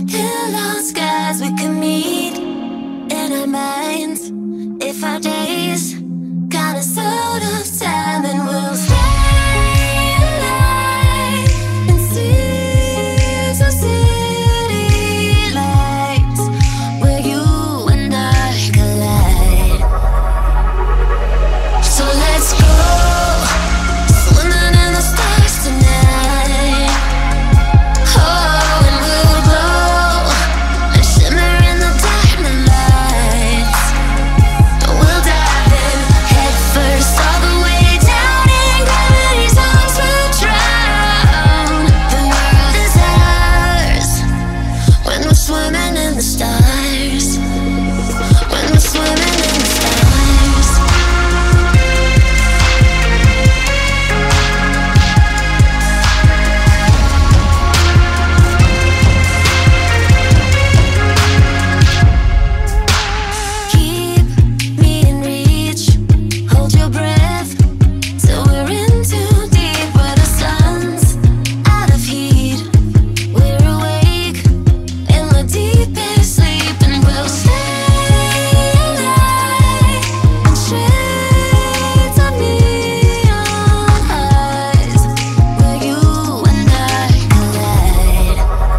pillow skies we can meet in our minds. If our days got us out of time, and we'll stay alive and see some city lights where you and I collide. So let's go swimming in the stars tonight. Oh, and we'll glow and shimmer in the diamond lights. We'll dive in head first all the way down in gravity's arms. We'll drown. The world is ours when we're swimming in the stars. When we're swimming in the stars. Keep me in reach, hold your breath till we're in too deep, where the sun's out of heat. We're awake in the deepest sleep, and we'll stay alive in shades of neon eyes where you and I collide.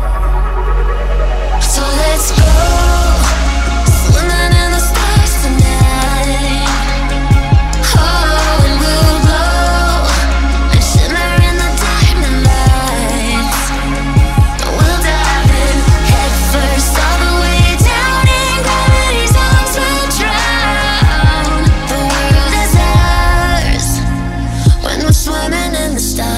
So let's go swimming in the stars tonight. Oh, and we'll glow and shimmer in the diamond lights. We'll dive in head first all the way down in gravity's arms. We'll drown. The world is ours when we're swimming in the stars.